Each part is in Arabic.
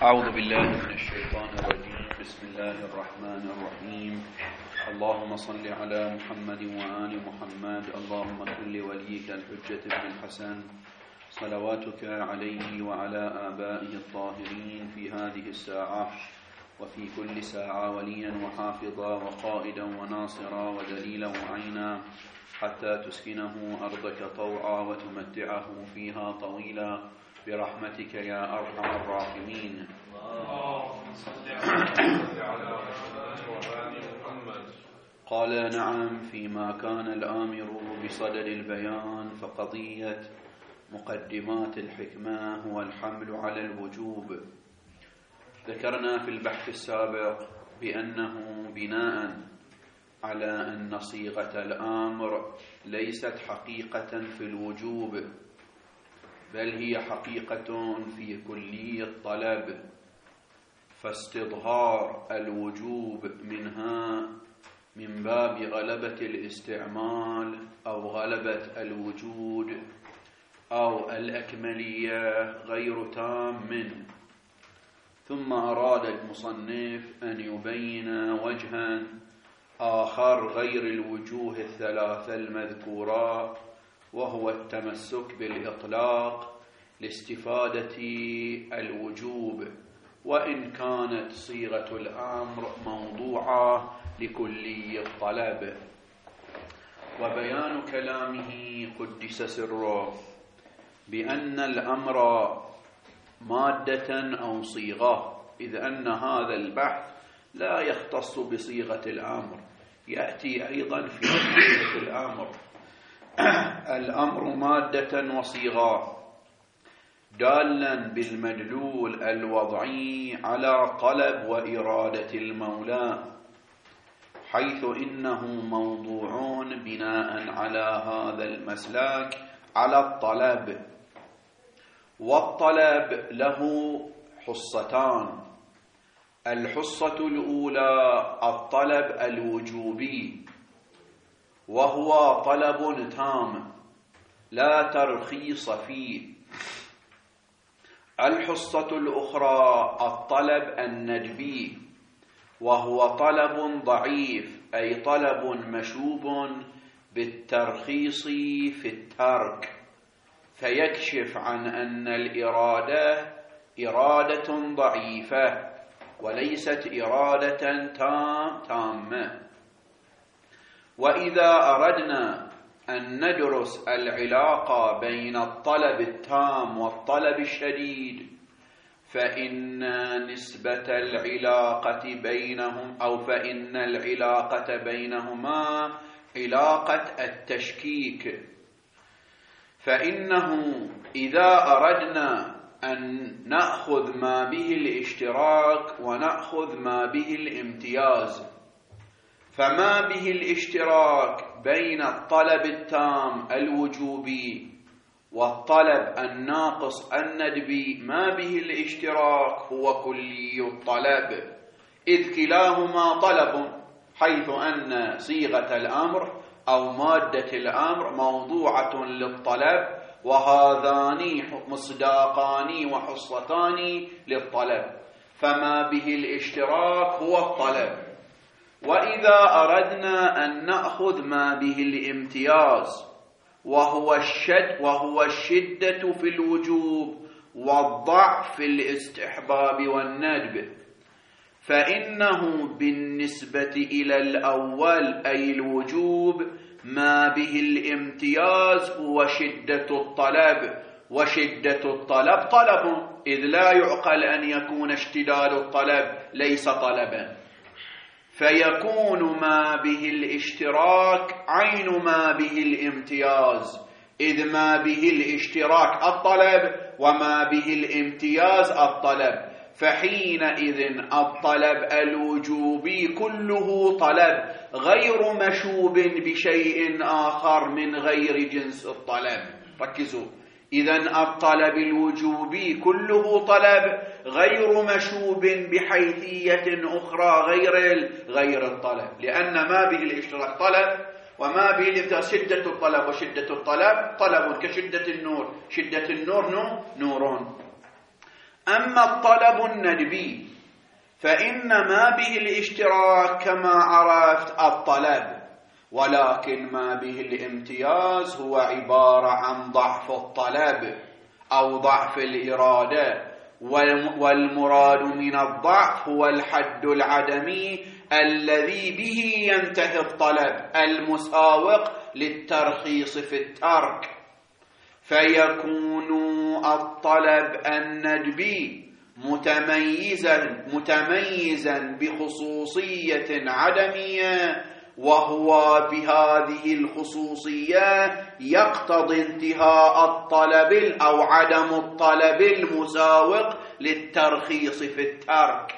أعوذ بالله من الشيطان الرجيم. بسم الله الرحمن الرحيم. اللهم صل على محمد وآل محمد. اللهم كن لوليك الحجة بن الحسن صلواتك عليه وعلى آبائه الطاهرين في هذه الساعة وفي كل ساعة وليا وحافظا وقائدا وناصرا ودليلا وعينا حتى تسكنه أرضك طوعا وتمتعه فيها طويلا برحمتك يا أرحم الراحمين. قال نعم فيما كان الآمر بصدد البيان فقضية مقدمات الحكمة هو الحمل على الوجوب. ذكرنا في البحث السابق بأنه بناء على أن صيغة الأمر ليست حقيقة في الوجوب بل هي حقيقة في كلي الطلب، فاستظهار الوجوب منها من باب غلبة الاستعمال أو غلبة الوجود أو الأكملية غير تام منه. ثم أراد المصنف أن يبين وجها آخر غير الوجوه الثلاثة المذكورة، وهو التمسك بالإطلاق لاستفادة الوجوب، وإن كانت صيغة الأمر موضوعة لكلي الطلب. وبيان كلامه قدس سره بأن الأمر مادة أو صيغة، إذ أن هذا البحث لا يختص بصيغة الأمر، يأتي أيضا في صيغة الأمر. الأمر مادة وصيغة دالا بالمدلول الوضعي على طلب وإرادة المولى، حيث إنه موضوع بناء على هذا المسلك على الطلب. والطلب له حصتان: الحصة الأولى الطلب الوجوبي، وهو طلب تام لا ترخيص فيه. الحصة الأخرى الطلب الندبي، وهو طلب ضعيف، أي طلب مشوب بالترخيص في الترك، فيكشف عن أن الإرادة إرادة ضعيفة وليست إرادة تامة. وإذا أردنا أن ندرس العلاقة بين الطلب التام والطلب الشديد، فإن نسبة العلاقة بينهم فإن العلاقة بينهما علاقة التشكيك. فإنه إذا أردنا أن نأخذ ما به الاشتراك ونأخذ ما به الامتياز، فما به الاشتراك بين الطلب التام الوجوبي والطلب الناقص الندبي، ما به الاشتراك هو كلي الطلب، إذ كلاهما طلب، حيث أن صيغة الأمر أو مادة الأمر موضوعة للطلب، وهذان مصداقان وحصتان للطلب، فما به الاشتراك هو الطلب. وإذا أردنا أن نأخذ ما به الامتياز وهو الشدة في الوجوب والضعف في الاستحباب والندب، فإنه بالنسبة إلى الأول أي الوجوب ما به الامتياز هو شدة الطلب، وشدة الطلب طلب، إذ لا يعقل أن يكون اشتداد الطلب ليس طلبا، فيكون ما به الاشتراك عين ما به الامتياز، إذ ما به الاشتراك الطلب وما به الامتياز الطلب، فحينئذ الطلب الوجوبي كله طلب غير مشوب بشيء آخر من غير جنس الطلب. ركزوا، إذن الطلب الوجوبي كله طلب غير مشوب بحيثية أخرى غير الطلب، لأن ما به الاشتراك طلب وما به الامتياز شدة الطلب، وشدة الطلب طلب كشدة النور، شدة النور نور. أما الطلب الندبي فإن ما به الاشتراك كما عرفت الطلب، ولكن ما به الامتياز هو عبارة عن ضعف الطلب أو ضعف الإرادة، والمراد من الضعف هو الحد العدمي الذي به ينتهي الطلب المساوق للترخيص في الترك، فيكون الطلب الندبي متميزا بخصوصية عدمية، وهو بهذه الخصوصية يقتضي انتهاء الطلب أو عدم الطلب المساوق للترخيص في الترك،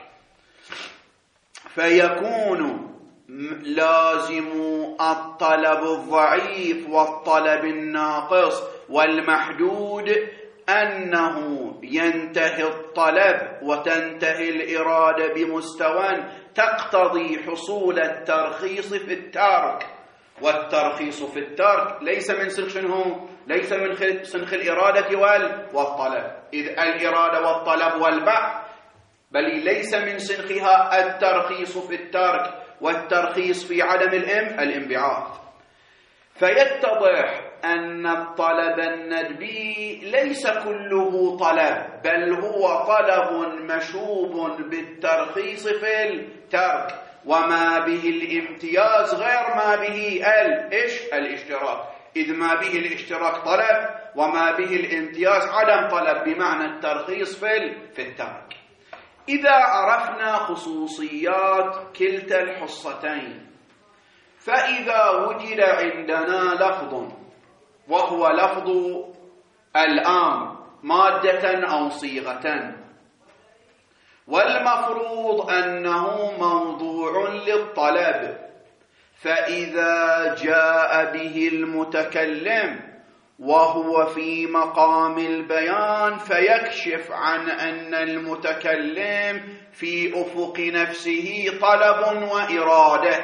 فيكون لازم الطلب الضعيف والطلب الناقص والمحدود أنه ينتهي الطلب وتنتهي الإرادة بمستوى تقتضي حصول الترخيص في الترك، والترخيص في الترك ليس من سنخ شنو؟ ليس من سنخ الإرادة والطلب، إذ الإرادة والطلب والبحث بل ليس من سنخها الترخيص في الترك والترخيص في عدم الانبعاث. فيتضح أن الطلب الندبي ليس كله طلب، بل هو طلب مشوب بالترخيص في الترك، وما به الامتياز غير ما به الاشتراك، إذ ما به الاشتراك طلب وما به الامتياز عدم طلب، بمعنى الترخيص في الترك. إذا عرفنا خصوصيات كلتا الحصتين، فإذا وجد عندنا لفظ وهو لفظ الآمر مادة أو صيغة، والمفروض أنه موضوع للطلب، فإذا جاء به المتكلم وهو في مقام البيان فيكشف عن أن المتكلم في أفق نفسه طلب وإرادة،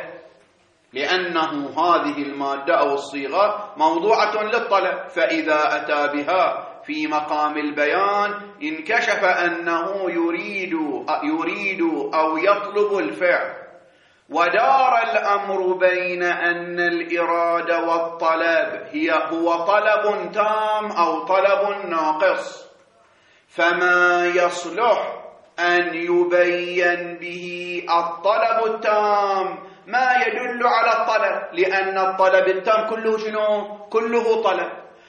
لأنه هذه المادة أو الصيغة موضوعة للطلب، فإذا أتى بها في مقام البيان انكشف أنه يريد أو يطلب الفعل. ودار الأمر بين أن الإرادة والطلب هو طلب تام أو طلب ناقص، فما يصلح أن يبين به الطلب التام ما يدل على الطلب، لأن الطلب التام كله شنو؟ كله طلب،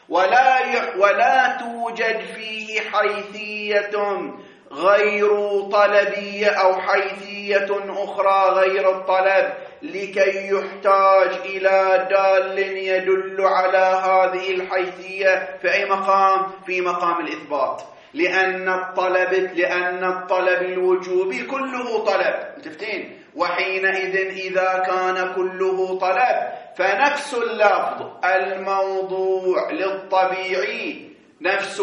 ولا توجد فيه حيثية غير طلبية أو حيثية أخرى غير الطلب لكي يحتاج إلى دال يدل على هذه الحيثية في أي مقام؟ في مقام الإثبات، لأن الطلب الوجوبي كله طلب، متفقين؟ وحينئذ إذا كان كله طلب فنفس اللفظ الموضوع للطبيعي نفس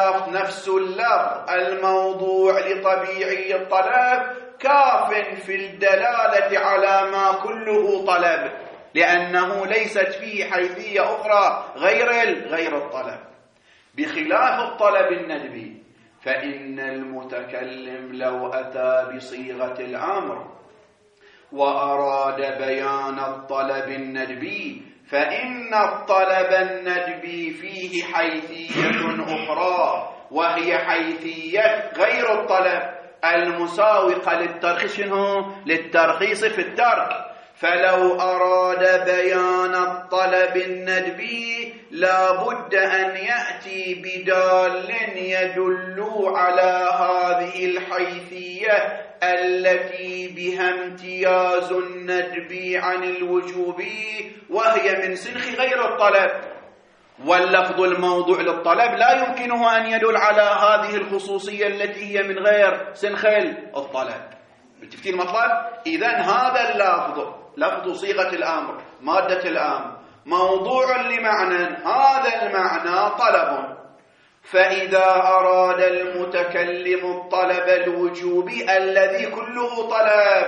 اللفظ الموضوع لطبيعي الطلب كاف في الدلالة على ما كله طلب، لأنه ليست فيه حيثية أخرى غير الطلب، بخلاف الطلب الندبي. فإن المتكلم لو أتى بصيغة الأمر وأراد بيان الطلب الندبي فإن الطلب الندبي فيه حيثية أخرى، وهي حيثية غير الطلب المساوقة للترخيص في الترك. فلو أراد بيان الطلب الندبي لا بد أن يأتي بدال يدل على هذه الحيثية التي بها امتياز الندبي عن الوجوبي، وهي من سنخ غير الطلب. واللفظ الموضوع للطلب لا يمكنه أن يدل على هذه الخصوصية التي هي من غير سنخ الطلب. بالتفكير المطلب، إذن هذا اللفظ لفظ صيغة الأمر مادة الأمر موضوع لمعنى، هذا المعنى طلب، فإذا أراد المتكلم الطلب الوجوبي الذي كله طلب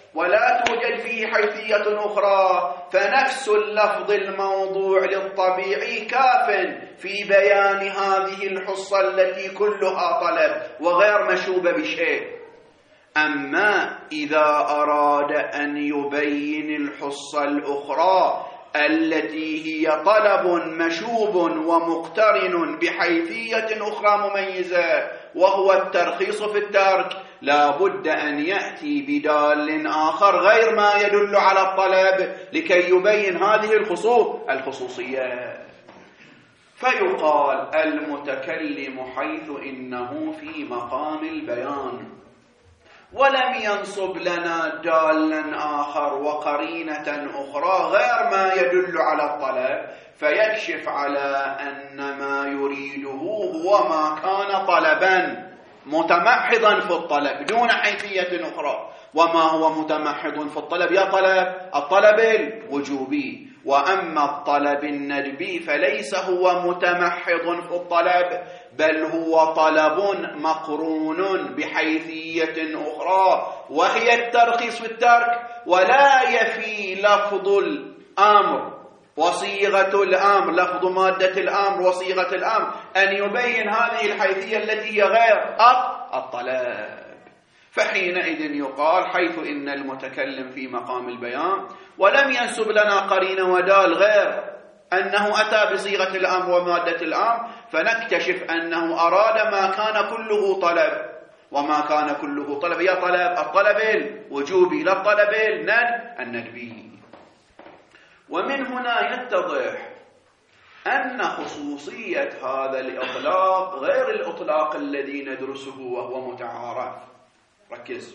ولا توجد فيه حيثية أخرى، فنفس اللفظ الموضوع للطبيعي كاف في بيان هذه الحصة التي كلها طلب وغير مشوبة بشيء. أما إذا أراد أن يبين الحصة الأخرى التي هي طلب مشوب ومقترن بحيثية أخرى مميزة وهو الترخيص في الترك، لا بد أن يأتي بدال آخر غير ما يدل على الطلب لكي يبين هذه الخصوصية. فيقال المتكلم حيث إنه في مقام البيان ولم ينصب لنا دالا آخر وقرينة أخرى غير ما يدل على الطلب، فيكشف على أن ما يريده هو ما كان طلبا متمحضا في الطلب دون حيثية أخرى. وما هو متمحض في الطلب؟ يا الطلب الوجوبي. وأما الطلب الندبي فليس هو متمحض في الطلب، بل هو طلب مقرون بحيثية أخرى وهي الترخيص في الترك، ولا يفي لفظ الأمر وصيغة الأمر، لفظ مادة الأمر وصيغة الأمر، أن يبين هذه الحيثية التي هي غير الطلب. فحينئذ يقال حيث إن المتكلم في مقام البيان ولم ينسب لنا قرين ودال غير أنه أتى بصيغة الأمر ومادة الأمر، فنكتشف أنه أراد ما كان كله طلب. وما كان كله طلب يا الطلب الوجوبي لا الطلب الندبي. ومن هنا يتضح أن خصوصية هذا الإطلاق غير الإطلاق الذي ندرسه وهو متعارف. ركز،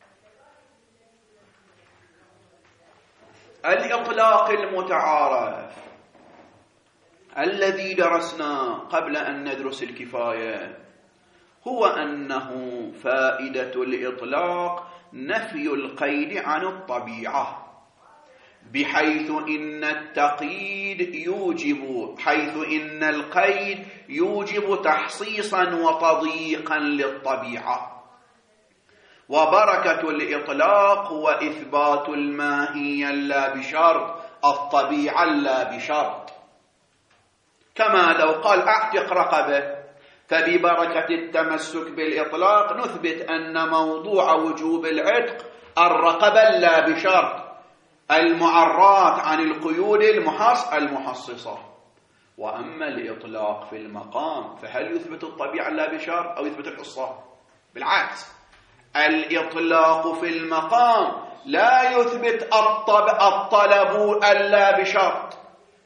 الإطلاق المتعارف الذي درسنا قبل أن ندرس الكفاية هو أنه فائدة الإطلاق نفي القيد عن الطبيعة، بحيث إن القيد يوجب تحصيصا وتضييقا للطبيعة. وبركة الإطلاق هو إثبات الماهية لا بشرط، الطبيعة لا بشرط. كما لو قال أعتق رقبة، فببركة التمسك بالإطلاق نثبت أن موضوع وجوب العتق الرقبة لا بشرط المعرات عن القيود المحصصة. وأما الإطلاق في المقام فهل يثبت الطبيعة لا بشرط أو يثبت الحصة؟ بالعكس، الإطلاق في المقام لا يثبت الطلب اللا بشرط،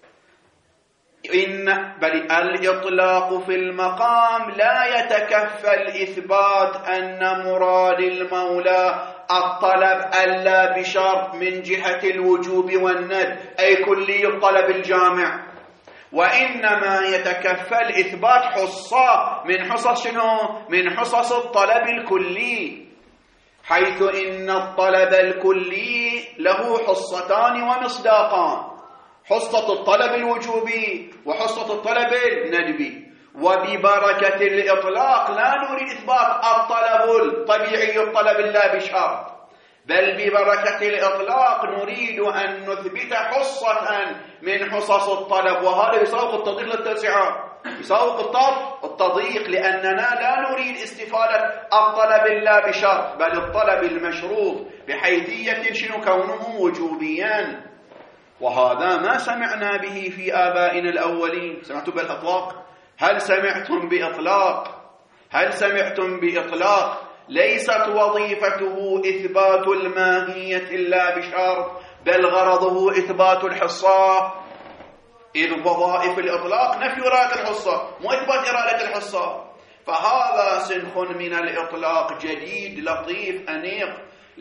بل الإطلاق في المقام لا يتكفل إثبات أن مراد المولى الطلب اللا بشرط من جهة الوجوب والند، أي كلي الطلب الجامع، وإنما يتكفل إثبات حصة من حصص من حصص الطلب الكلي، حيث إن الطلب الكلي له حصتان ومصداقان، حصة الطلب الوجوبي وحصة الطلب الندبي. وببركة الإطلاق لا نريد إثبات الطلب الطبيعي الطلب اللا بشرط، بل ببركة الإطلاق نريد أن نثبت حصة من حصص الطلب، وهذا يساوق التضييق للتوسعة، يساوق التضييق، لأننا لا نريد استفادة الطلب اللا بشرط، بل الطلب المشروط بحيثية كونه وجوبيا. وهذا ما سمعنا به في آبائنا الأولين. سمعتم بالإطلاق؟ هل سمعتم بإطلاق ليست وظيفته إثبات الماهية لا بشرط، بل غرضه إثبات الحصة؟ إذ وظائف الإطلاق نفي إرادة الحصة، مو إثبات إرادة الحصة. فهذا سنخ من الإطلاق جديد لطيف أنيق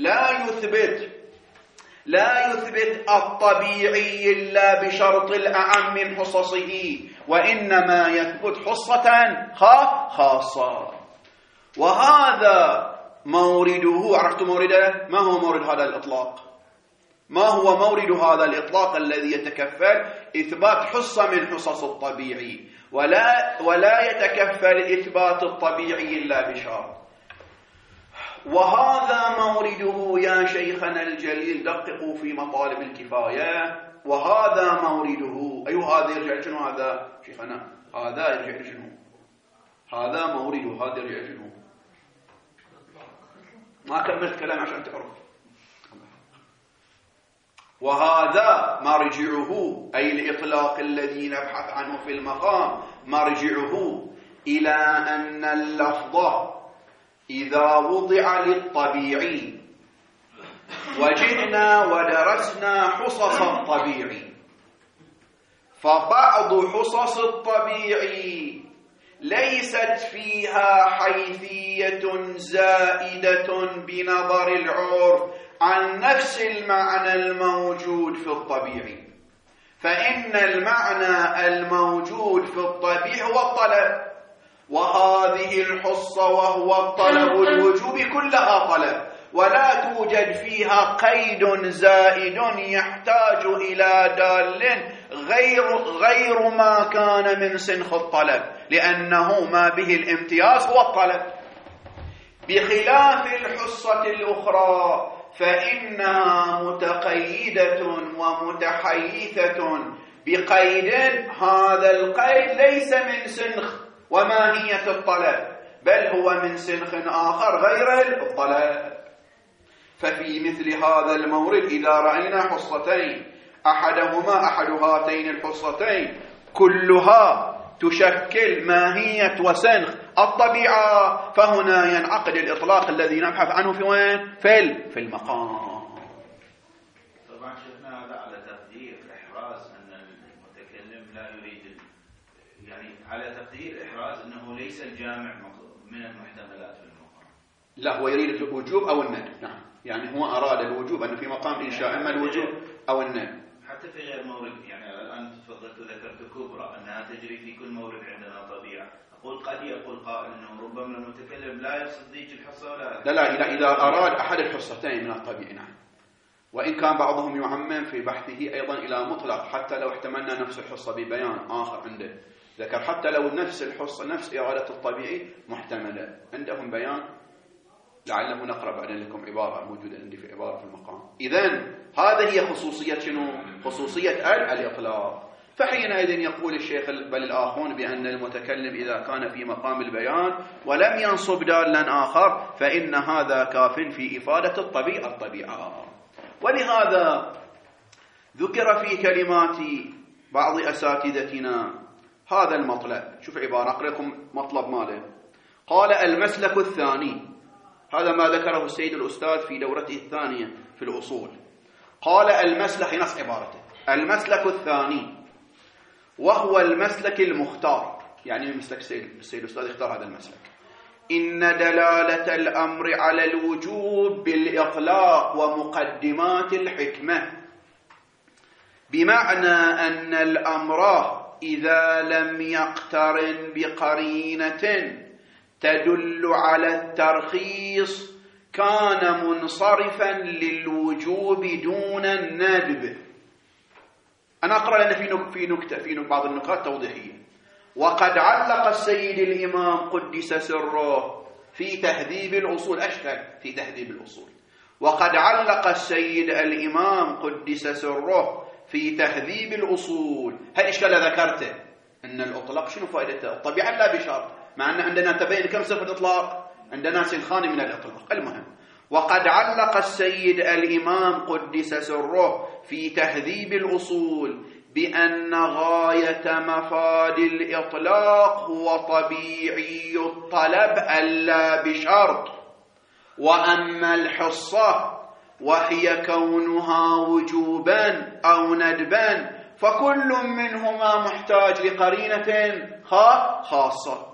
لا يثبت الطبيعي إلا بشرط الأعم من حصصه، وإنما يثبت حصة خاصة. وهذا مورده، عرفت مورده؟ ما هو مورد هذا الإطلاق؟ ما هو مورد هذا الإطلاق الذي يتكفل إثبات حصة من حصص الطبيعي ولا يتكفل إثبات الطبيعي إلا بشرط؟ وهذا مورده يا شيخنا الجليل دققوا في مطالب الكفاية وهذا مورده. أيوه هذا يرجع شنو هذا شيخنا؟ هذا يرجع شنو؟ هذا مورده، هذا يرجع شنو؟ ما كملت كلام عشان تعرف. وهذا مرجعه، أي الإطلاق الذي نبحث عنه في المقام، مرجعه إلى أن اللفظ إذا وضع للطبيعي وجئنا ودرسنا حصص الطبيعي، فبعض حصص الطبيعي ليست فيها حيثية زائدة بنظر العرف عن نفس المعنى الموجود في الطبيعي، فإن المعنى الموجود في الطبيعي هو الطلب، وهذه الحصة وهو الطلب الوجوب كلها طلب، ولا توجد فيها قيد زائد يحتاج إلى دال غير ما كان من سنخ الطلب، لأنه ما به الامتياز هو الطلب. بخلاف الحصة الأخرى فإنها متقيدة ومتحيثة بقيد، هذا القيد ليس من سنخ وماهية الطلب، بل هو من سنخ آخر غير الطلب. ففي مثل هذا المورد إذا رأينا حصتين أحد هاتين الحصتين كلها تشكل ماهية وسنخ الطبيعة، فهنا ينعقد الإطلاق الذي نبحث عنه في وين؟ في المقام. طبعا شفنا هذا على تقدير إحراز أن المتكلم لا يريد، يعني على تقدير إحراز أنه ليس الجامع من المحتملات في المقام. لا، هو يريد الوجوب أو الندب. نعم، يعني هو أراد الوجوب أن في مقام إنشاء إما الوجوب أو الندب. حتى في غير مورد، يعني الآن تفضلت وذكرت كبرى أنها تجري في كل مورد عندنا طبيعة. قد يقول قائل أنه ربما المتكلم لا يقصد ذيك الحصة ولا لا، إذا أراد أحد الحصتين من الطبيعي. نعم، وإن كان بعضهم يعمم في بحثه أيضا إلى مطلق، حتى لو احتملنا نفس الحصة ببيان آخر عنده ذكر، حتى لو نفس الحصة نفس إرادة الطبيعي محتملة عندهم بيان، لعله نقرأ بعدين لكم عبارة موجودة عندي في عبارة في المقام. إذن هذه هي خصوصية شنو؟ خصوصية الإطلاق. فحينئذ يقول الشيخ بل الآخرون بأن المتكلم إذا كان في مقام البيان ولم ينصب دالا آخر فإن هذا كاف في إفادة الطبيعة. ولهذا ذكر في كلمات بعض أساتذتنا هذا المطلب. شوف عبارة، أقرأ لكم مطلب ماله. قال المسلك الثاني، هذا ما ذكره السيد الأستاذ في دورته الثانية في الأصول. قال المسلك، نص عبارته، المسلك الثاني وهو المسلك المختار، يعني مسلك السيد الأستاذ اختار هذا المسلك، إن دلالة الأمر على الوجوب بالإطلاق ومقدمات الحكمة، بمعنى أن الأمر إذا لم يقترن بقرينة تدل على الترخيص كان منصرفا للوجوب دون الندب. أنا أقرأ لنا في بعض النقاط توضيحية. وقد علق السيد الإمام قدس سره في تهذيب الأصول، أشكال في تهذيب الأصول، وقد علق السيد الإمام قدس سره في تهذيب الأصول. هالإشكال ذكرته أن الإطلاق شنو فائدته؟ الطبيعة لا بشرط، مع أن عندنا تبين كم صفة الإطلاق، عندنا سنخان من الإطلاق. المهم، وقد علق السيد الإمام قدس سره في تهذيب الأصول بأن غاية مفاد الإطلاق هو طبيعي الطلب ألا بشرط، وأما الحصة وهي كونها وجوبا أو ندبا فكل منهما محتاج لقرينة خاصة.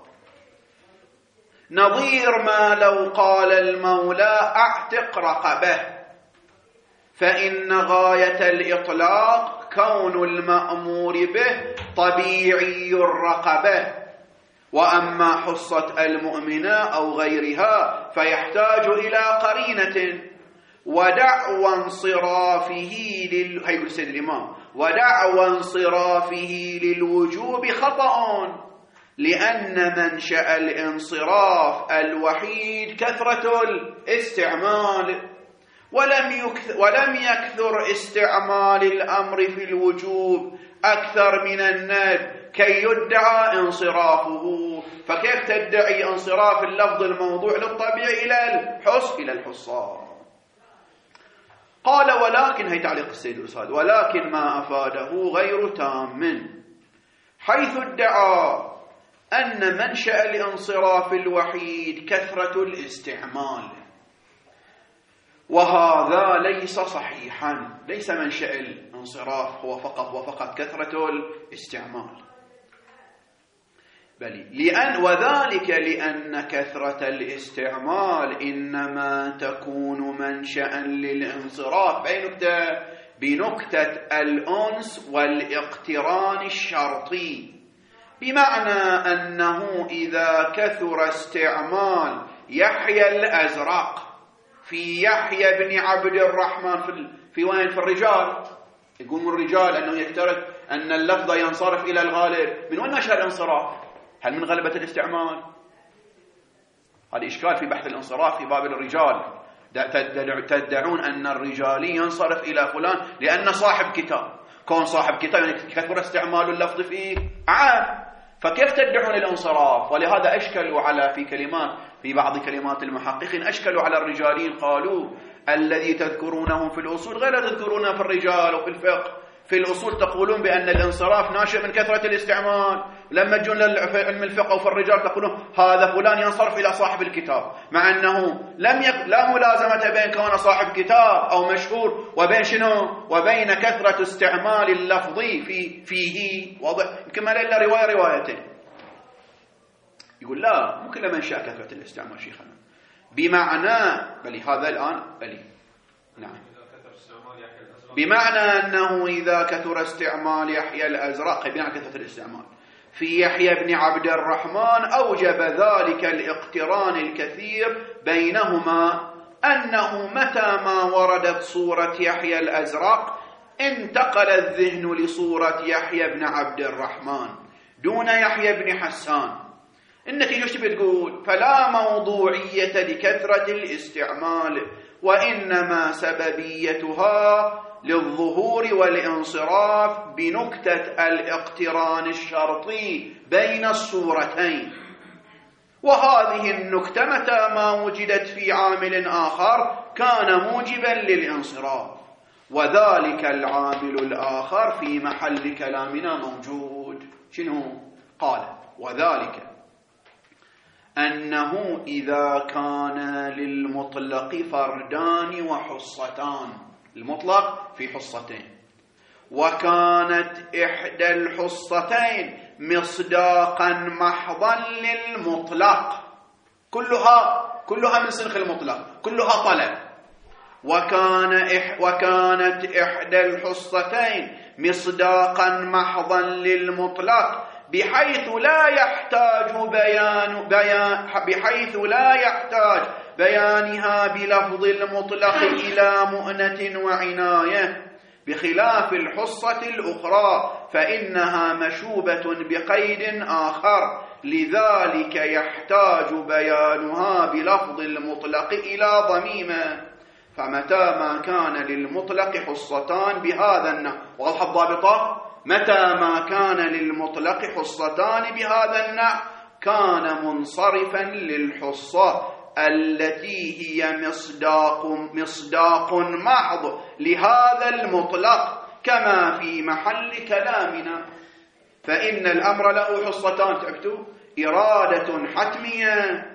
نظير ما لو قال المولى أعتق رقبه، فإن غاية الإطلاق كون المأمور به طبيعي الرقبة، وأما حصة المؤمنة أو غيرها فيحتاج إلى قرينة. ودعوى انصرافه هيقول السيد الإمام، ودعوى انصرافه للوجوب خطأ، لأن منشأ الانصراف الوحيد كثرة الاستعمال، ولم يكثر استعمال الأمر في الوجوب أكثر من الندب كي يدعى انصرافه. فكيف تدعي انصراف اللفظ الموضوع للطبيعي إلى الحصان؟ قال ولكن، هي تعليق السيد الأستاذ، ولكن ما أفاده غير تام، حيث ادعى أن منشأ الانصراف الوحيد كثرة الاستعمال، وهذا ليس صحيحا. ليس منشأ الانصراف هو فقط كثرة الاستعمال، وذلك لأن كثرة الاستعمال إنما تكون منشأ للانصراف بنكتة الأنس والاقتران الشرطي، بمعنى أنه إذا كثر استعمال يحيى الأزرق في يحيى بن عبد الرحمن في وين؟ في الرجال. يقوم الرجال أنه يفترض أن اللفظ ينصرف إلى الغالب. من وين نشأ الانصراف؟ هل من غلبة الاستعمال؟ هذا إشكال في بحث الانصراف في باب الرجال. تدعون أن الرجالي ينصرف إلى فلان لأن صاحب كتاب. كون صاحب كتاب يعني كثر استعمال اللفظ فيه عام. فكيف تدعون الانصراف؟ ولهذا أشكلوا في بعض كلمات المحققين أشكلوا على الرجالين، قالوا الذي تذكرونه في الأصول غير تذكرونه في الرجال وفي الفقه. في الأصول تقولون بأن الانصراف ناشئ من كثرة الاستعمال، لما تجون لعلم الفقه وفي الرجال تقولون هذا فلان ينصرف إلى صاحب الكتاب، مع أنه لا ملازمة بين كون صاحب كتاب أو مشهور وبين شنو؟ وبين كثرة استعمال اللفظ فيه. واضح؟ يمكن ما إلا روايتين. يقول لا، ممكن لما نشاء كثرة الاستعمال شيخنا بمعنى هذا الآن نعم، بمعنى أنه إذا كثر استعمال يحيى الأزرق بمعنى كثرة الاستعمال في يحيى بن عبد الرحمن أوجب ذلك الاقتران الكثير بينهما، أنه متى ما وردت صورة يحيى الأزرق انتقل الذهن لصورة يحيى بن عبد الرحمن دون يحيى بن حسان. إنك يجوش بتقول فلا موضوعية لكثرة الاستعمال، وإنما سببيتها للظهور والانصراف بنكتة الاقتران الشرطي بين الصورتين، وهذه النكتة متى ما وجدت في عامل آخر كان موجبا للانصراف، وذلك العامل الآخر في محل كلامنا موجود. شنو؟ قال وذلك أنه إذا كان للمطلق فردان وحصتان، المطلق في حصتين، وكانت إحدى الحصتين مصداقا محضا للمطلق، كلها من سنخ المطلق، كلها طلب، وكانت إحدى الحصتين مصداقا محضا للمطلق بحيث لا يحتاج بيانها بلفظ المطلق إلى مؤنة وعناية، بخلاف الحصة الأخرى فإنها مشوبة بقيد آخر، لذلك يحتاج بيانها بلفظ المطلق إلى ضميمة. فمتى ما كان للمطلق حصتان بهذا النحو، واضح الضابطة؟ متى ما كان للمطلق حصتان بهذا النحو كان منصرفا للحصة التي هي مصداق محض لهذا المطلق، كما في محل كلامنا. فإن الأمر له حصتان، تعبتوا؟ إرادة حتمية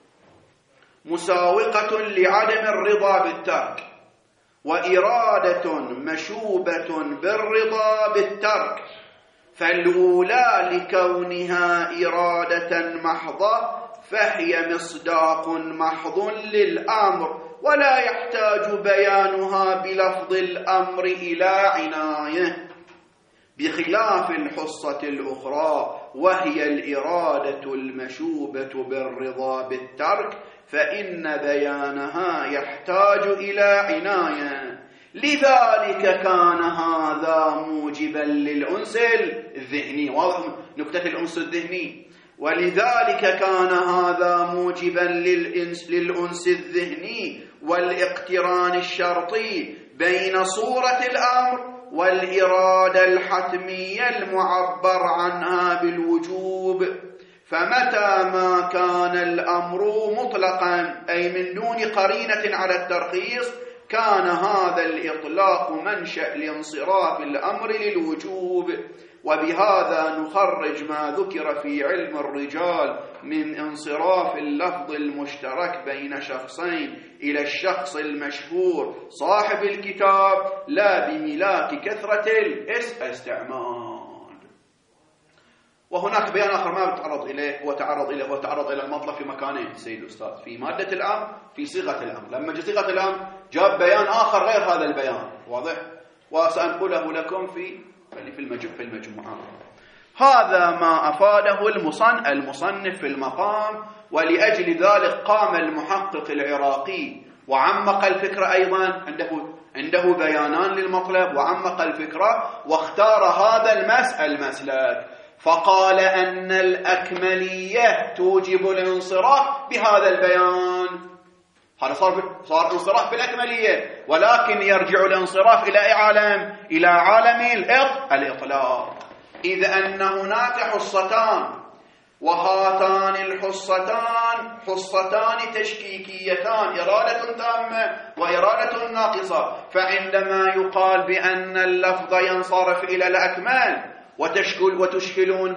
مساوقة لعدم الرضا بالترك، وإرادة مشوبة بالرضا بالترك. فالأولى لكونها إرادة محضة فهي مصداق محض للأمر، ولا يحتاج بيانها بلفظ الأمر إلى عناية، بخلاف الحصة الأخرى وهي الإرادة المشوبة بالرضا بالترك، فإن بيانها يحتاج إلى عناية. لذلك كان هذا موجبا للأنس الذهني. واضح نكتة الأنس الذهني؟ ولذلك كان هذا موجبا للأنس الذهني والاقتران الشرطي بين صورة الأمر والإرادة الحتمية المعبر عنها بالوجوب. فمتى ما كان الأمر مطلقا أي من دون قرينة على الترخيص كان هذا الإطلاق منشأ لانصراف الأمر للوجوب. وبهذا نخرج ما ذكر في علم الرجال من انصراف اللفظ المشترك بين شخصين إلى الشخص المشهور صاحب الكتاب لا بملاك كثرة الاستعمال. وهناك بيان آخر ما بتعرض إليه وتعرض إلى المطلب في مكانين سيد الأستاذ، في مادة الأمر في صيغة الأمر. لما جاء صيغة الأمر جاب بيان آخر غير هذا البيان، واضح؟ وسأنقله لكم في المجموعة. هذا ما أفاده المصنف في المقام، ولأجل ذلك قام المحقق العراقي وعمق الفكرة أيضا، عنده بيانان للمطلب وعمق الفكرة واختار هذا المسلك، فقال أن الأكملية توجب الانصراف بهذا البيان. هذا صار انصراف بالأكملية، ولكن يرجع الانصراف إلى عالم الإطلاق. إذ أن هناك حصتان، وهاتان الحصتان حصتان تشكيكيتان، إرادة تامة وإرادة ناقصة. فعندما يقال بأن اللفظ ينصرف إلى الأكمل وتشكلون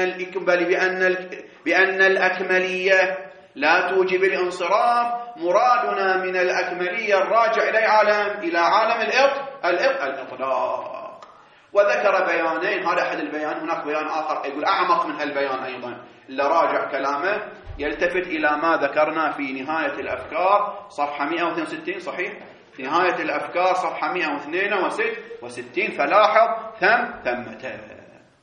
بأن الأكملية لا توجب الانصراف، مرادنا من الأكملية الراجع إلى عالم الإطلاق. وذكر بيانين، هذا أحد البيان. هناك بيان آخر يقول أعمق من البيان أيضا، اللي راجع كلامه يلتفت إلى ما ذكرنا في نهاية الأفكار صفحة 162 صحيح؟ في نهاية الأفكار صفحة 162 فلاحظ ثمته.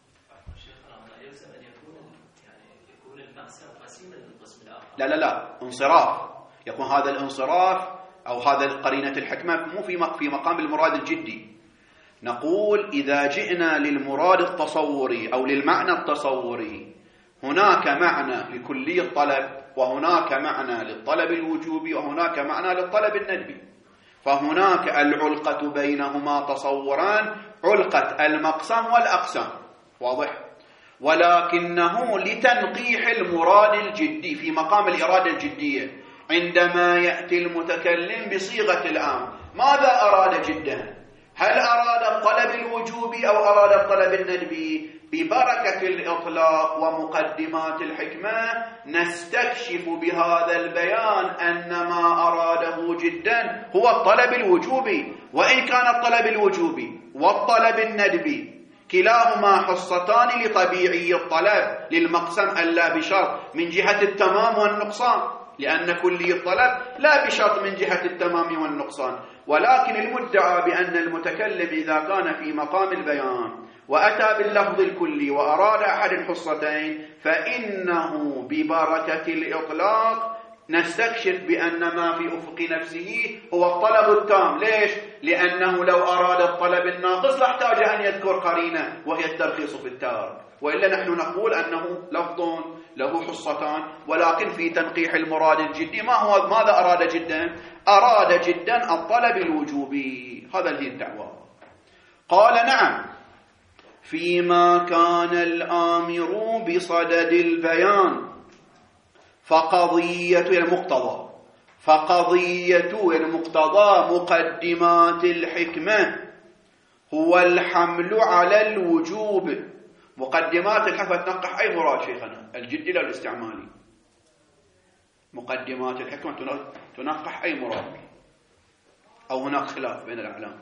لا انصراف، يكون هذا الانصراف أو هذا قرينة الحكمة مو في مقام المراد الجدي. نقول إذا جئنا للمراد التصوري أو للمعنى التصوري، هناك معنى لكلي الطلب، وهناك معنى للطلب الوجوبي، وهناك معنى للطلب الندبي. فهناك العلقة بينهما تصوران، علقة المقسم والأقسام، واضح؟ ولكنه لتنقيح المراد الجدي في مقام الإرادة الجدية. عندما يأتي المتكلم بصيغة الأمر ماذا أراد جدا؟ هل أراد الطلب الوجوبي أو أراد الطلب الندبي؟ ببركة الإطلاق ومقدمات الحكمة نستكشف بهذا البيان أن ما أراده جدا هو الطلب الوجوبي. وإن كان الطلب الوجوبي والطلب الندبي كلاهما حصتان لطبيعي الطلب للمقسم ألا بشرط من جهة التمام والنقصان، لأن كلي الطلب لا بشرط من جهة التمام والنقصان. ولكن المدعى بأن المتكلم إذا كان في مقام البيان وأتى باللفظ الكلي وأراد أحد الحصتين فإنه ببركة الإطلاق نستكشف بأن ما في أفق نفسه هو الطلب التام. ليش؟ لأنه لو أراد الطلب الناقص لاحتاج أن يذكر قرينة وهي الترخيص في التارك، وإلا نحن نقول أنه لفظ له حصتان، ولكن في تنقيح المراد الجدي ماذا أراد جدا؟ أراد جدا الطلب الوجوبي. هذا هي الدعوة. قال نعم، فيما كان الآمر بصدد البيان فقضية المقتضى مقدمات الحكمة هو الحمل على الوجوب. مقدمات الحكمة تنقح أي مراد شيخنا؟ الجدي لا الاستعمالي. مقدمات الحكمة تنقح أي مراد، أو هناك خلاف بين الأعلام؟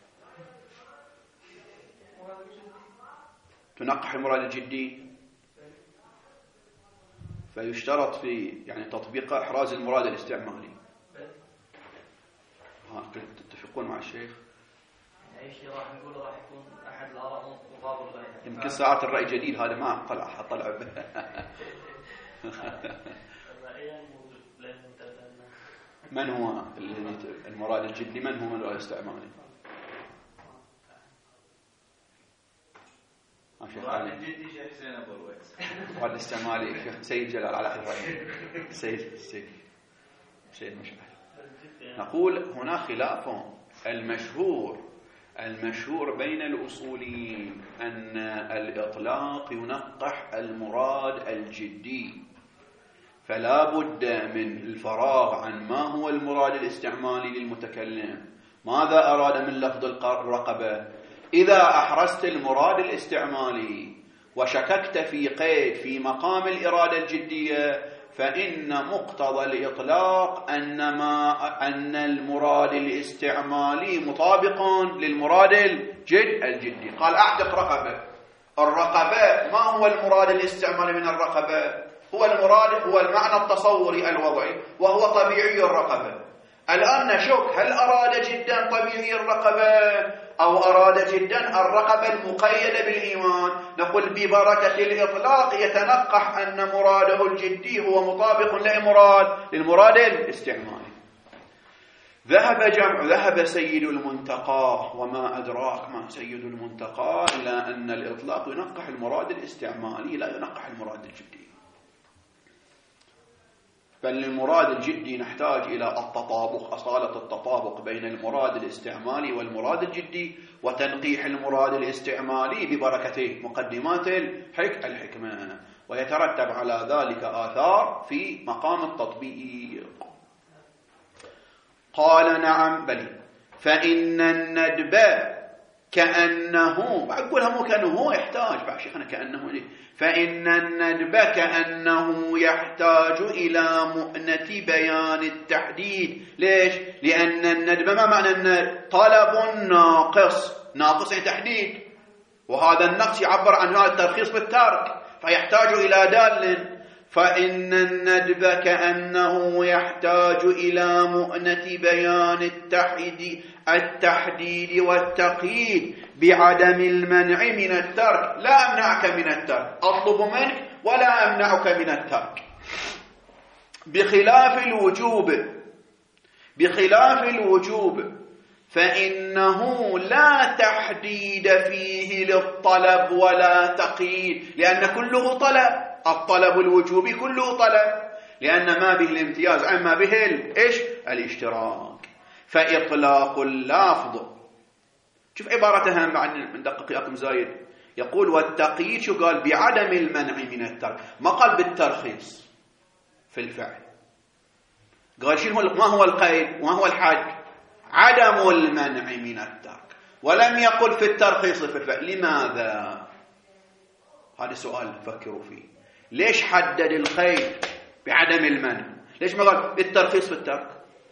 تنقح المراد الجدي، فيشترط في تطبيق إحراز المراد الاستعمالي. تتفقون مع الشيخ؟ أي شيء راح نقول راح يكون أحد الآراء مقابل غيره. يمكن ساعات الرأي جديد، هذا ما طلع به. من هو المراد الجدي؟ من هو المراد الاستعمالي؟ مراد الجدي شيخ حسين ابو الويس مراد الاستعمالي شيخ سيد جلال على الرأي سيد مشعل. نقول هنا خلاف. المشهور بين الأصوليين أن الإطلاق ينقح المراد الجدي، فلا بد من الفراغ عن ما هو المراد الاستعمالي للمتكلم، ماذا أراد من لفظ الرقبة. إذا أحرزت المراد الاستعمالي وشككت في قيد في مقام الإرادة الجدية، فإن مقتضى الإطلاق أن المراد الاستعمالي مطابق للمراد الجدي. قال أعتق رقبة. الرقبة ما هو المراد الاستعمالي من الرقبة؟ هو المعنى التصوري الوضعي، وهو طبيعي الرقبة. الآن نشك هل أراد جدا طبيعي الرقبة أو أراد جدا الرقبة المقيدة بالإيمان. نقول ببركة الإطلاق يتنقح أن مراده الجدي هو مطابق للمراد الاستعمالي. ذهب سيد المنتقى، وما أدراك ما سيد المنتقى، إلى أن الإطلاق ينقح المراد الاستعمالي لا ينقح المراد الجدي، بل المراد الجدي نحتاج إلى التطابق، أصالة التطابق بين المراد الاستعمالي والمراد الجدي، وتنقيح المراد الاستعمالي ببركة مقدمات الحكمة، ويترتب على ذلك آثار في مقام التطبيق. قال نعم بل فإن الندب كأنه، أقولها مو كأنه، هو يحتاج بعد شيخنا كأنه ليه. فإن الندب كأنه يحتاج إلى مؤنة بيان التحديد. ليش؟ لأن الندب ما معنى الندب؟ طلب ناقص يعني تحديد، وهذا النقص يعبر عن الترخيص بالترك، فيحتاج إلى دال. فإن الندب كأنه يحتاج إلى مؤنة بيان التحديد والتقييد بعدم المنع من الترك. لا أمنعك من الترك، أطلب منك ولا أمنعك من الترك. بخلاف الوجوب فإنه لا تحديد فيه للطلب ولا تقييد، لأن كله طلب. الطلب الوجوبي كله طلب، لأن ما به الامتياز عما به الاشتراك. فإطلاق اللفظ، شوف عبارتها من دقق ياكم زايد، يقول والتقييد، شو قال؟ بعدم المنع من الترك، ما قال بالترخيص في الفعل. قال شنو ما هو القيد وما هو الحد؟ عدم المنع من الترك، ولم يقل في الترخيص في الفعل. لماذا؟ هذا سؤال فكروا فيه. ليش حدد القيد بعدم المنع؟ ليش ما قال بالترخيص في الترك؟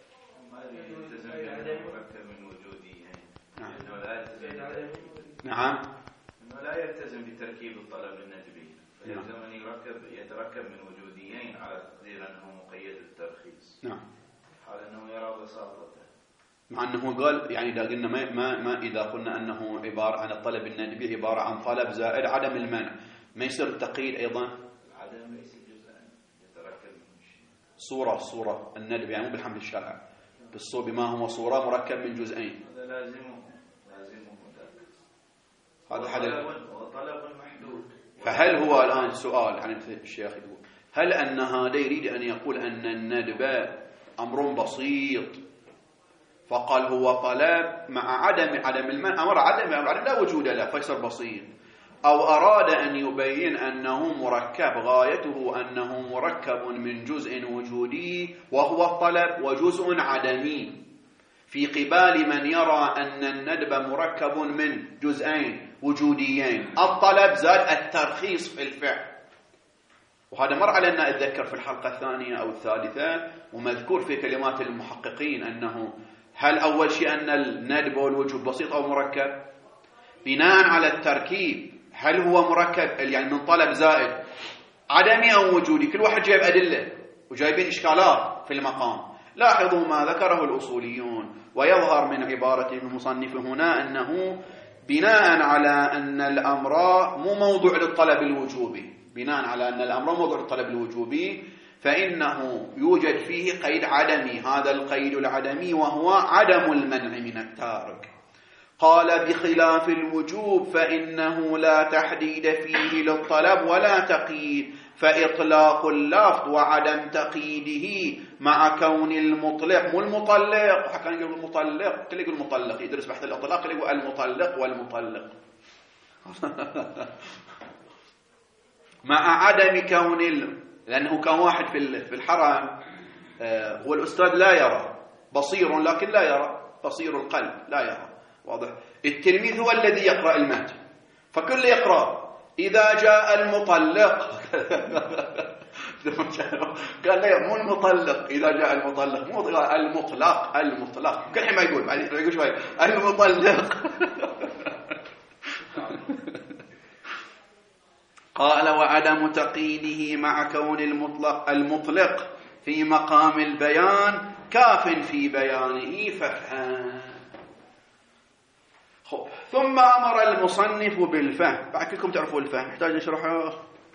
نعم، انه لا يلتزم بتركيب الطلب الندبي، فيلزم ان يتركب من وجوديين على تقدير انه مقيد الترخيص. نعم، حال انه يرى بساطته، مع انه قال يعني اذا قلنا ما اذا قلنا انه عباره عن الطلب الندبي عباره عن طلب زائد عدم المنع، ما يصير التقييد ايضا؟ العدم ليس جزءا يتركب من شيء. صوره الندب يعني مو بالحمل الشرع، بالصوب ما هو صوره مركب من جزئين. هذا لازمه هذا حد طلب محدود. فهل هو الآن سؤال يعني الشيخ يقول هل أن هذا يريد أن يقول أن الندب أمر بسيط، فقال هو طلب مع عدم المنع، أمر عدم لا وجود له فيصير بسيط، أو أراد أن يبين أنه مركب، غايته أنه مركب من جزء وجودي وهو الطلب وجزء عدمي، في قبال من يرى أن الندب مركب من جزئين وجوديين، الطلب زاد الترخيص في الفعل. وهذا مر علينا أتذكر في الحلقة الثانية أو الثالثة، ومذكور في كلمات المحققين أنه هل أول شيء أن الندب والوجوب بسيط أو مركب؟ بناء على التركيب هل هو مركب يعني من طلب زائد عدمي أو وجودي؟ كل واحد جايب أدلة وجايبين إشكالات في المقام. لاحظوا ما ذكره الأصوليون، ويظهر من عبارة المصنف هنا أنه بناء على أن الأمر مو موضوع للطلب الوجوبي، بناء على أن الأمر موضوع للطلب الوجوبي فإنه يوجد فيه قيد عدمي، هذا القيد العدمي وهو عدم المنع من التارك. قال بخلاف الوجوب فإنه لا تحديد فيه للطلب ولا تقييد، فإطلاق اللفظ وعدم تقييده مع كون المطلق مو المطلق. كان يقول المطلق، كل يقول المطلق، يدرس بحث الإطلاق يقول المطلق والمطلق مع عدم كون لأنه كان واحد في الحرم هو الأستاذ لا يرى، بصير لكن لا يرى، بصير القلب لا يرى، واضح. التلميذ هو الذي يقرأ المتن، فكل يقرأ إذا جاء المطلق قال لا مو المطلق، إذا جاء المطلق مو المطلق، المطلق كل حين ما يقول بعدين يقول شوي المطلق قال وعدم تقييده مع كون المطلق في مقام البيان كاف في بيانه فافهم. ثم أمر المصنف بالفهم. بعد كلكم تعرفوا الفهم، نحتاج نشرحه.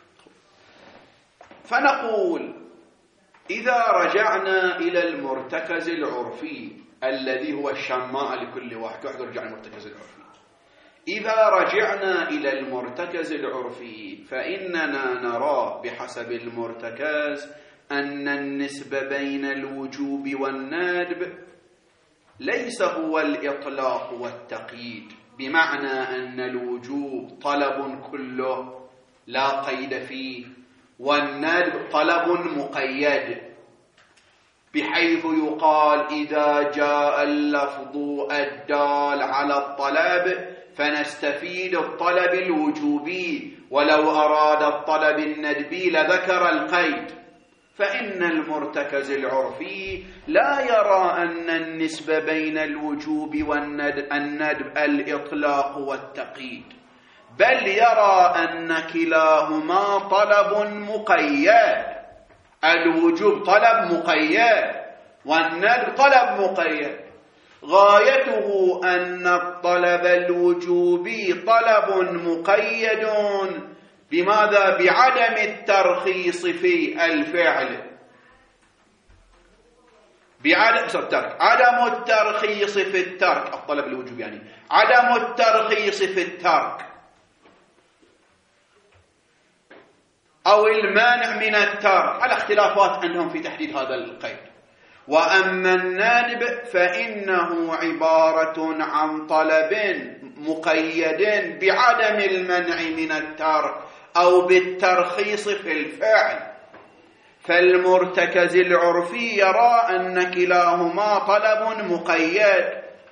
فنقول إذا رجعنا إلى المرتكز العرفي الذي هو الشماء لكل واحد، يرجع المرتكز العرفي. إذا رجعنا إلى المرتكز العرفي فإننا نرى بحسب المرتكز أن النسبة بين الوجوب والندب ليس هو الإطلاق والتقييد، بمعنى أن الوجوب طلب كله لا قيد فيه، والندب طلب مقيد، بحيث يقال إذا جاء اللفظ الدال على الطلب فنستفيد الطلب الوجوبي، ولو أراد الطلب الندبي لذكر القيد. فإن المرتكز العرفي لا يرى أن النسبة بين الوجوب والندب الإطلاق والتقييد، بل يرى أن كلاهما طلب مقيد. الوجوب طلب مقيد والندب طلب مقيد، غايته أن الطلب الوجوبي طلب مقيد بماذا؟ بعدم الترخيص في الفعل، عدم الترخيص في الترك، الطلب الوجوبي يعني عدم الترخيص في الترك أو المانع من الترك، على اختلافات عندهم في تحديد هذا القيد. وأما الندب فإنه عبارة عن طلب مقيد بعدم المنع من الترك أو بالترخيص في الفعل. فالمرتكز العرفي يرى أن كلاهما طلب مقيد،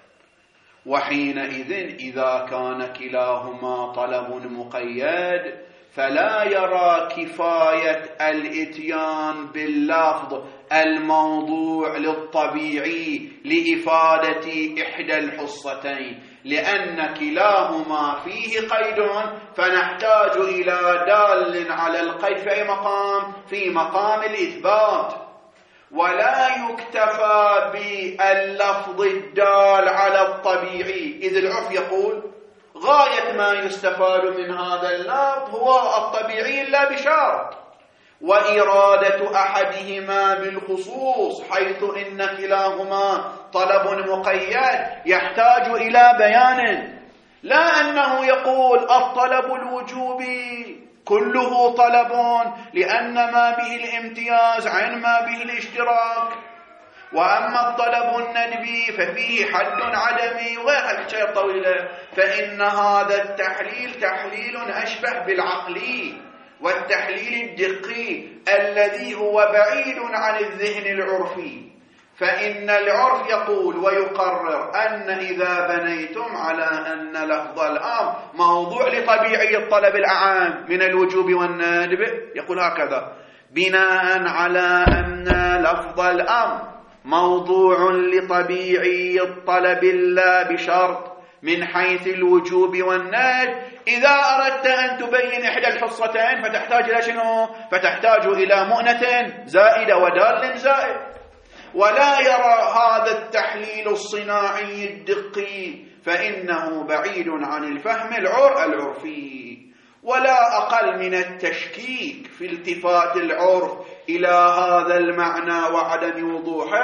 وحينئذ إذا كان كلاهما طلب مقيد فلا يرى كفاية الإتيان باللفظ الموضوع للطبيعي لإفادة إحدى الحصتين، لأن كلاهما فيه قيد، فنحتاج إلى دال على القيد في أي مقام؟ في مقام الإثبات. ولا يكتفى باللفظ الدال على الطبيعي، إذ العرف يقول غاية ما يستفاد من هذا اللفظ هو الطبيعي لا بشرط، وإرادة أحدهما بالخصوص حيث إن كلاهما طلب مقيد يحتاج إلى بيان، لا أنه يقول الطلب الوجوبي كله طلب لأن ما به الامتياز عن ما به الاشتراك، وأما الطلب الندبي ففيه حد عدمي وغير الشيء طويلة. فإن هذا التحليل تحليل أشبه بالعقلي والتحليل الدقي الذي هو بعيد عن الذهن العرفي. فإن العرف يقول ويقرر أن إذا بنيتم على أن لفظ الأمر موضوع لطبيعي الطلب الأعام من الوجوب والندب، يقول هكذا: بناء على أن لفظ الأمر موضوع لطبيعي الطلب لا بشرط من حيث الوجوب والندب، إذا أردت أن تبين إحدى الحصتين فتحتاج إلى شنو؟ فتحتاج إلى مؤنة زائدة ودال زائد. ولا يرى هذا التحليل الصناعي الدقي، فإنه بعيد عن الفهم العرفي، ولا أقل من التشكيك في التفات العرف إلى هذا المعنى وعدم وضوحه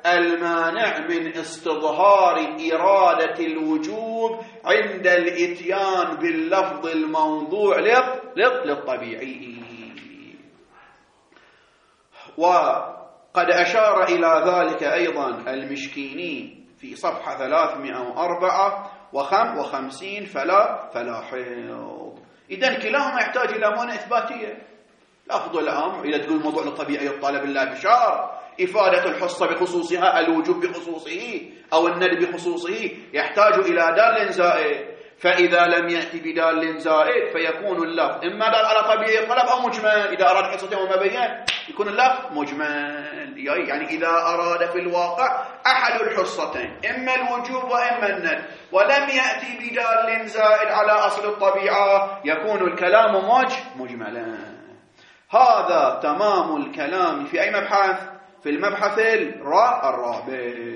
المانع من استظهار إرادة الوجوب عند الإتيان باللفظ الموضوع للطبيعي. وقد أشار إلى ذلك أيضا المشكيني في صفحة 354 فلا حيض. إذن كلاهما يحتاج إلى مانع إثباتية. لفظ الأمر إذا تقول موضوع للطبيعي الطالب لا بشار، إفادة الحصة بخصوصها، الوجوب بخصوصه أو الندب بخصوصه، يحتاج إلى دال زائد. فإذا لم يأتي بدال زائد فيكون اللفظ إما دال على طبيعي الطلب أو مجمل. إذا أراد حصته وما بين يكون اللفظ مجمل، يعني إذا أراد في الواقع أحد الحصتين إما الوجوب وإما الندب ولم يأتي بدال زائد على أصل الطبيعة يكون الكلام مجملا. هذا تمام الكلام في أي مبحث؟ في المبحث الرابع.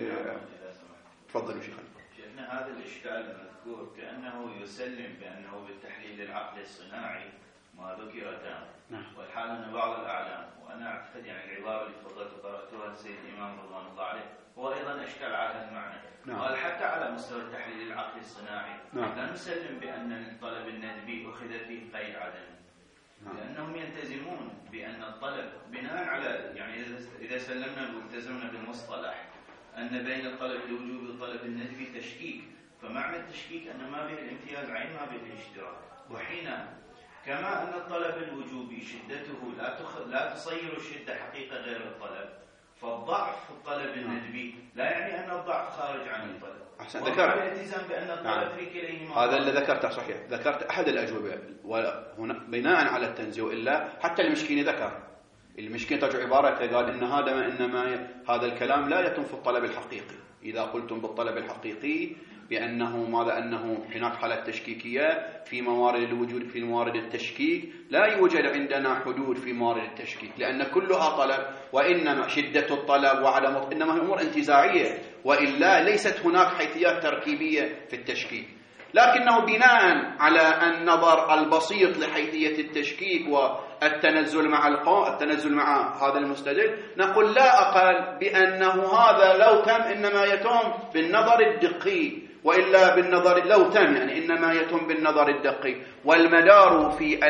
تفضلوا شيخنا. شيخنا هذا الإشكال المذكور كأنه يسلم بأنه بالتحليل العقلي الصناعي ما ذكر تام، والحال أن بعض الأعلام، وأنا أعتقد يعني العبارة اللي تفضلت قرأتها السيد الإمام رضوان الله عليه هو أيضا أشكال على هذا المعنى. قال حتى على مستوى التحليل العقلي الصناعي لا نسلم بأن الطلب الندبي أخذ فيه قيد عدم، لأنهم يلتزمون بأن الطلب بناء على يعني إذا سلمنا والتزمنا بالمصطلح أن بين الطلب الوجوبي والطلب الندبي تشكيك، فمعنى التشكيك أن ما به الامتياز عين ما به الاشتراك. وحين كما أن الطلب الوجوبي شدته لا تصير الشدة حقيقة غير الطلب، فالضعف في الطلب الندبي لا يعني أن الضعف خارج عن الطلب. أحسن ذكرت الالتزام بأن الطلب في كليهما. هذا اللي ذكرته صحيح، ذكرت أحد الأجوبة وهنا بناء على التنزيه، إلا حتى المشكين ذكر. المشكين ترجع عبارته قال إن هذا الكلام لا يتم في الطلب الحقيقي. إذا قلتم بالطلب الحقيقي بأنه أنه هناك حالة تشكيكية في موارد الوجود، في موارد التشكيك لا يوجد عندنا حدود في موارد التشكيك، لأن كلها طلب، وإنما شدة الطلب وعدم إنما هي أمور انتزاعية، وإلا ليست هناك حيثيات تركيبية في التشكيك. لكنه بناء على النظر البسيط لحيثية التشكيك والتنزل مع هذا المستدل، نقول لا أقل بأنه هذا لو تم إنما يتم بالنظر الدقي، وإلا بالنظر لو تم يعني إنما يتم بالنظر الدقي. والمدار في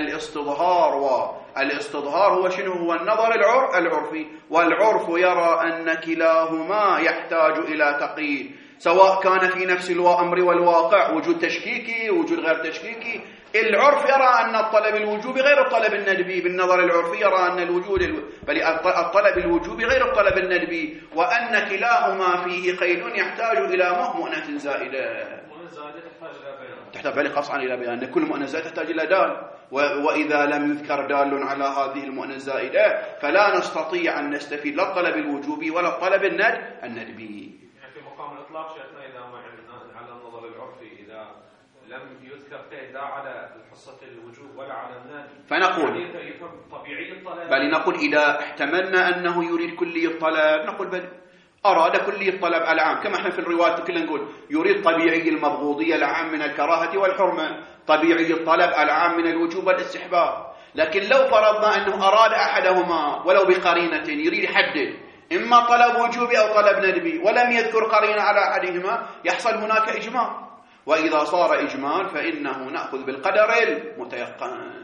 الاستظهار هو شنو؟ هو النظر العرفي، والعرف يرى أن كلاهما يحتاج إلى تقييد، سواء كان في نفس الأمر والواقع وجود تشكيكي وجود غير تشكيكي. العرف يرى أن الطلب الوجوبي غير الطلب الندبي، بالنظر العرفي يرى أن الطلب الوجوبي غير الطلب الندبي، وأن كلاهما فيه قيد يحتاج إلى مؤنة زائدة. تحتاج بيان قصعا إلى بيان، أن كل مؤنة زائدة تحتاج إلى دال، وإذا لم يذكر دال على هذه المؤنة الزائدة فلا نستطيع أن نستفيد لا الطلب الوجوبي ولا الطلب الندبي. في مقام الإطلاق شيخنا إذا ما على النظر العرفي إذا لم يذكر قيد لا على حصة الوجوب ولا على الندب فنقول يفهم طبيعي الطلب، بل نقول إذا احتملنا أنه يريد كلي الطلب نقول بل أراد كلي الطلب العام، كما احنا في الروايات كلنا نقول يريد طبيعي المبغوضية العام من الكراهة والحرمة، طبيعي الطلب العام من الوجوب والاستحباب. لكن لو فرضنا أنه أراد أحدهما ولو بقرينة يريد يحدد إما طلب وجوبي أو طلب ندبي ولم يذكر قرينة على أحدهما يحصل هناك إجمال، وإذا صار إجمال فإنه نأخذ بالقدر المتيقن.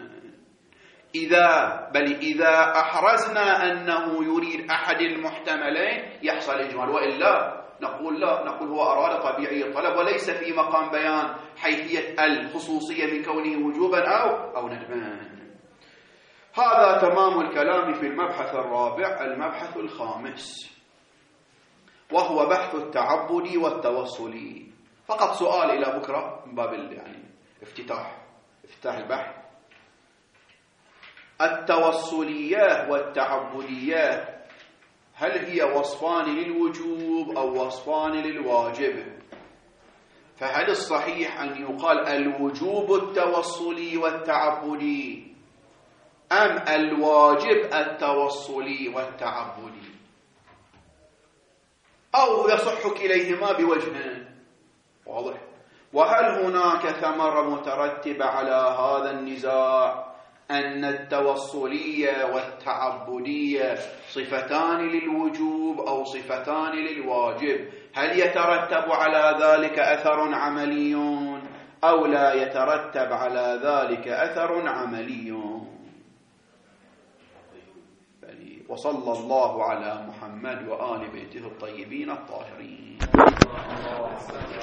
إذا أحرزنا أنه يريد أحد المحتملين يحصل إجمال، وإلا نقول لا، نقول هو أراد طبيعي الطلب وليس في مقام بيان حيثية الخصوصية من كونه وجوبا أو ندبا. هذا تمام الكلام في المبحث الرابع. المبحث الخامس وهو بحث التعبد والتوصل. فقط سؤال إلى بكرة من باب يعني افتتاح البحث. التوصلية والتعبدية هل هي وصفان للوجوب أو وصفان للواجب؟ فهل الصحيح أن يقال الوجوب التوصلي والتعبدي أم الواجب التوصلي والتعبدي، أو يصح كليهما بوجه واضح؟ وهل هناك ثمرة مترتبة على هذا النزاع أن التوصلية والتعبدية صفتان للوجوب أو صفتان للواجب، هل يترتب على ذلك أثر عملي أو لا يترتب على ذلك أثر عملي؟ وصلى الله على محمد وآل بيته الطيبين الطاهرين.